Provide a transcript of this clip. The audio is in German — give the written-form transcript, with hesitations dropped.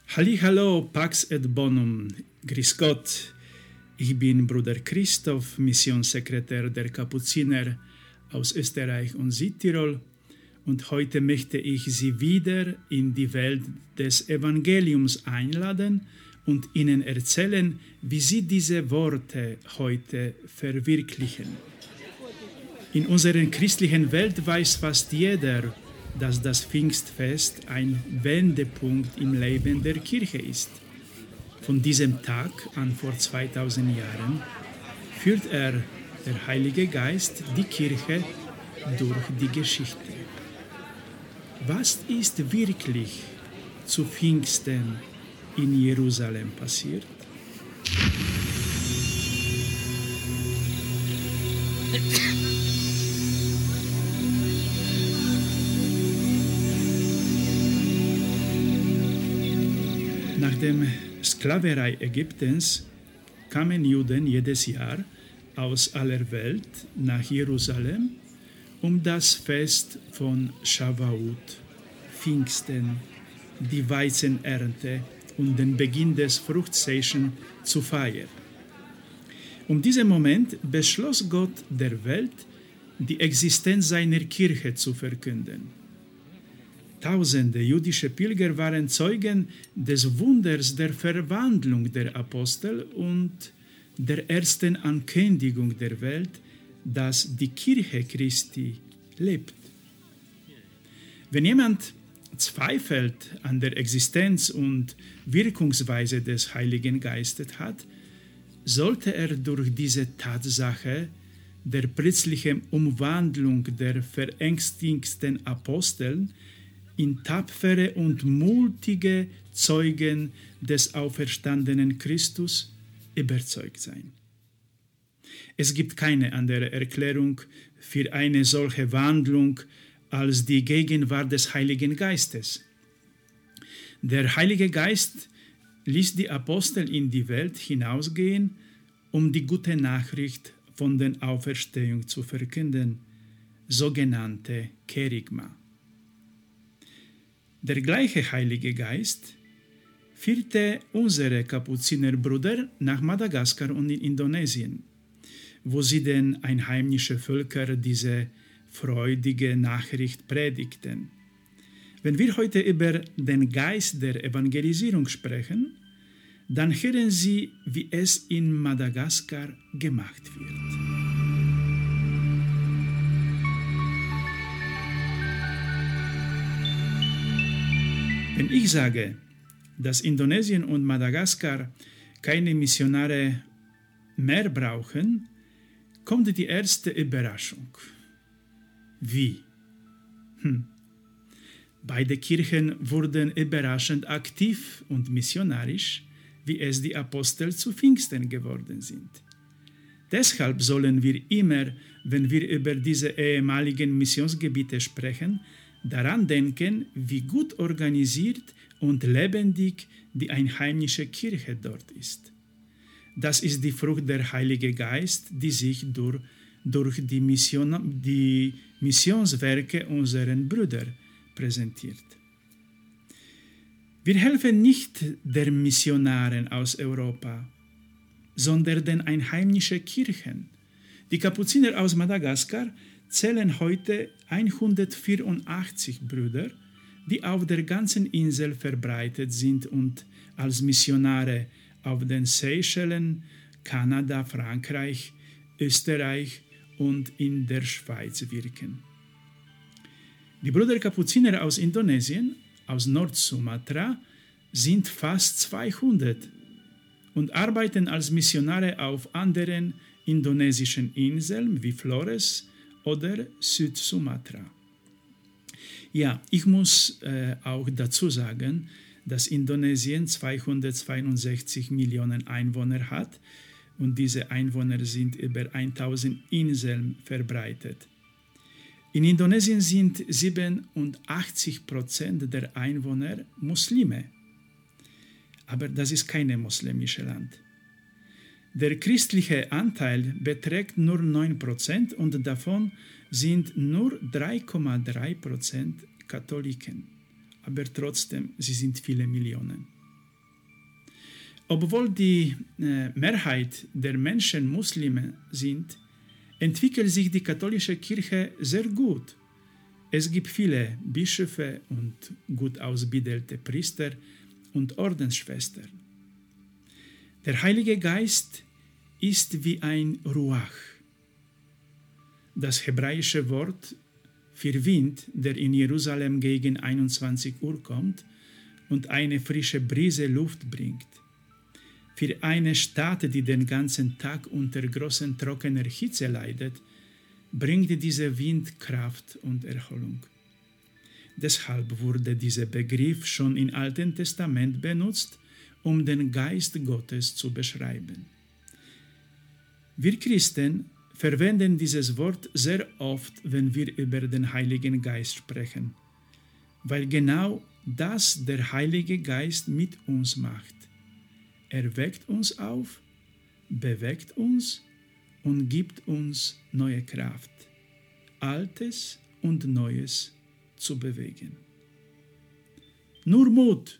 Hallihallo, Pax et Bonum, grüß Gott. Ich bin Bruder Christoph, Missionssekretär der Kapuziner aus Österreich und Südtirol, und heute möchte ich Sie wieder in die Welt des Evangeliums einladen und Ihnen erzählen, wie Sie diese Worte heute verwirklichen. In unserer christlichen Welt weiß fast jeder, dass das Pfingstfest ein Wendepunkt im Leben der Kirche ist. Von diesem Tag an vor 2000 Jahren führt der Heilige Geist, die Kirche durch die Geschichte. Was ist wirklich zu Pfingsten in Jerusalem passiert? Nach der Sklaverei Ägyptens kamen Juden jedes Jahr aus aller Welt nach Jerusalem, um das Fest von Shavuot, Pfingsten, die Weizenernte und den Beginn des Fruchtsäen zu feiern. Um diesen Moment beschloss Gott der Welt, die Existenz seiner Kirche zu verkünden. Tausende jüdische Pilger waren Zeugen des Wunders der Verwandlung der Apostel und der ersten Ankündigung der Welt, dass die Kirche Christi lebt. Wenn jemand zweifelt an der Existenz und Wirkungsweise des Heiligen Geistes hat, sollte er durch diese Tatsache der plötzlichen Umwandlung der verängstigten Apostel in tapfere und mutige Zeugen des auferstandenen Christus überzeugt sein. Es gibt keine andere Erklärung für eine solche Wandlung als die Gegenwart des Heiligen Geistes. Der Heilige Geist ließ die Apostel in die Welt hinausgehen, um die gute Nachricht von der Auferstehung zu verkünden, sogenannte Kerygma. Der gleiche Heilige Geist führte unsere Kapuzinerbrüder nach Madagaskar und in Indonesien, wo sie den einheimischen Völkern diese freudige Nachricht predigten. Wenn wir heute über den Geist der Evangelisierung sprechen, dann hören Sie, wie es in Madagaskar gemacht wird. Wenn ich sage, dass Indonesien und Madagaskar keine Missionare mehr brauchen, kommt die erste Überraschung. Wie? Beide Kirchen wurden überraschend aktiv und missionarisch, wie es die Apostel zu Pfingsten geworden sind. Deshalb sollen wir immer, wenn wir über diese ehemaligen Missionsgebiete sprechen, daran denken, wie gut organisiert und lebendig die einheimische Kirche dort ist. Das ist die Frucht der Heilige Geist, die sich durch die Missionswerke unserer Brüder präsentiert. Wir helfen nicht den Missionaren aus Europa, sondern den einheimischen Kirchen. Die Kapuziner aus Madagaskar zählen heute 184 Brüder, die auf der ganzen Insel verbreitet sind und als Missionare auf den Seychellen, Kanada, Frankreich, Österreich und in der Schweiz wirken. Die Brüder Kapuziner aus Indonesien, aus Nord-Sumatra, sind fast 200 und arbeiten als Missionare auf anderen indonesischen Inseln wie Flores oder Süd-Sumatra. Ja, ich muss auch dazu sagen, dass Indonesien 262 Millionen Einwohner hat und diese Einwohner sind über 1000 Inseln verbreitet. In Indonesien sind 87% der Einwohner Muslime, aber das ist kein muslimisches Land. Der christliche Anteil beträgt nur 9% und davon sind nur 3,3% Katholiken. Aber trotzdem, sie sind viele Millionen. Obwohl die Mehrheit der Menschen Muslime sind, entwickelt sich die katholische Kirche sehr gut. Es gibt viele Bischöfe und gut ausgebildete Priester und Ordensschwestern. Der Heilige Geist ist wie ein Ruach. Das hebräische Wort für Wind, der in Jerusalem gegen 21 Uhr kommt und eine frische Brise Luft bringt. Für eine Stadt, die den ganzen Tag unter großen trockener Hitze leidet, bringt dieser Wind Kraft und Erholung. Deshalb wurde dieser Begriff schon im Alten Testament benutzt, um den Geist Gottes zu beschreiben. Wir Christen verwenden dieses Wort sehr oft, wenn wir über den Heiligen Geist sprechen, weil genau das der Heilige Geist mit uns macht. Er weckt uns auf, bewegt uns und gibt uns neue Kraft, Altes und Neues zu bewegen. Nur Mut!